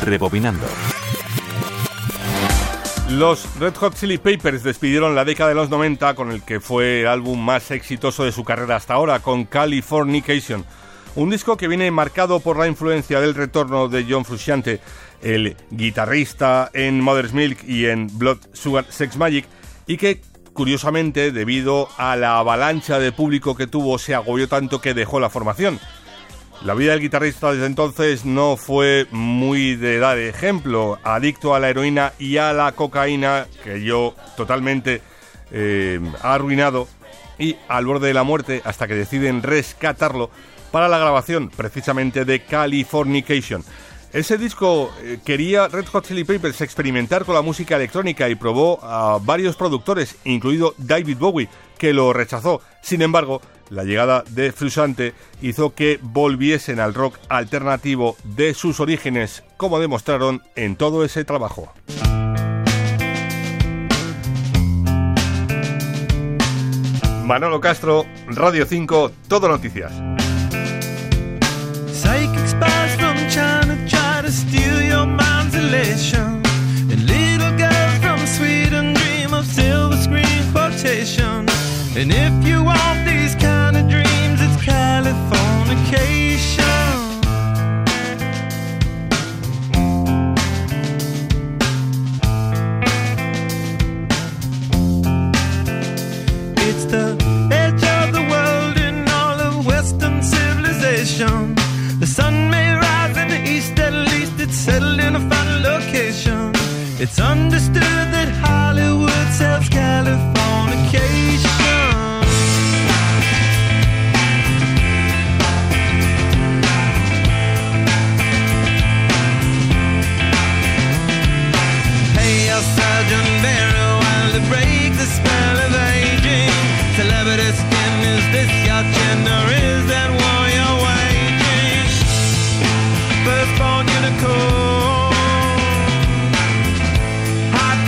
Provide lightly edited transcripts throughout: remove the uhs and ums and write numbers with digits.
Rebobinando. Los Red Hot Chili Peppers despidieron la década de los 90 con el que fue el álbum más exitoso de su carrera hasta ahora, con Californication. Un disco que viene marcado por la influencia del retorno de John Frusciante, el guitarrista en Mother's Milk y en Blood, Sugar, Sex Magic, y que, curiosamente, debido a la avalancha de público que tuvo, se agobió tanto que dejó la formación. La vida del guitarrista desde entonces no fue muy de dar ejemplo, adicto a la heroína y a la cocaína, que yo totalmente ha arruinado, y al borde de la muerte hasta que deciden rescatarlo para la grabación precisamente de Californication. Ese disco quería Red Hot Chili Peppers experimentar con la música electrónica y probó a varios productores, incluido David Bowie, que lo rechazó. Sin embargo, la llegada de Frusciante hizo que volviesen al rock alternativo de sus orígenes, como demostraron en todo ese trabajo. Manolo Castro, Radio 5, Todo Noticias. Psychic spies from China try to steal your mind's elation, and little girls from Sweden dream of silver screen quotation. And if you want these kind of dreams, it's Californication. It's the edge of the world in all of Western civilization. The sun may rise in the east, at least it's settled in a final location. It's understood that Hollywood sells Californication. Hey, Sergeant Barry, while to break the spell of aging, celebrity skin, is this your chin or is that war you're waging? Firstborn unicorn, hot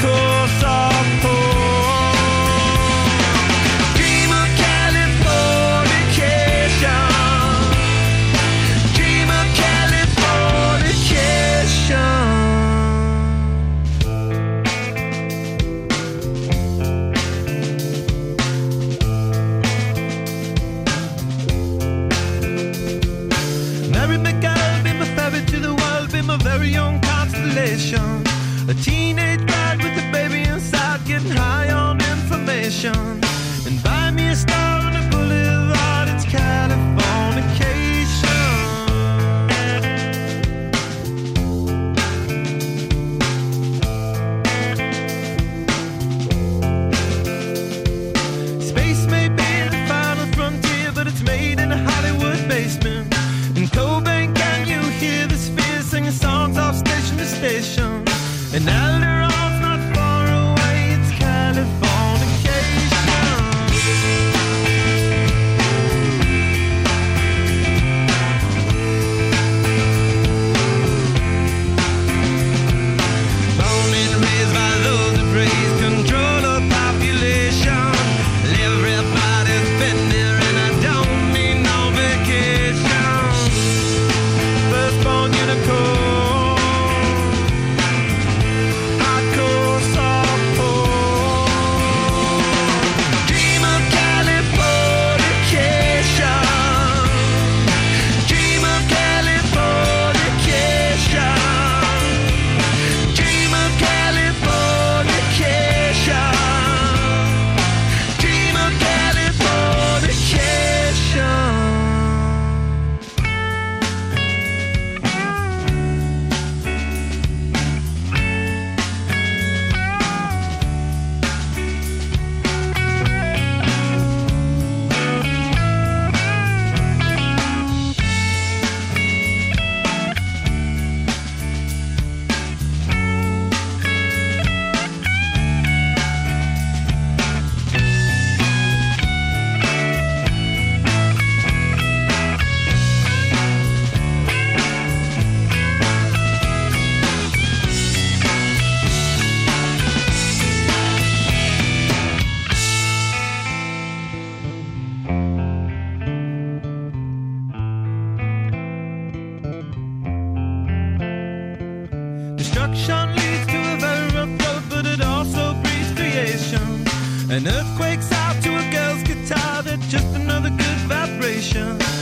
An earthquake's out to a girl's guitar, they're just another good vibration.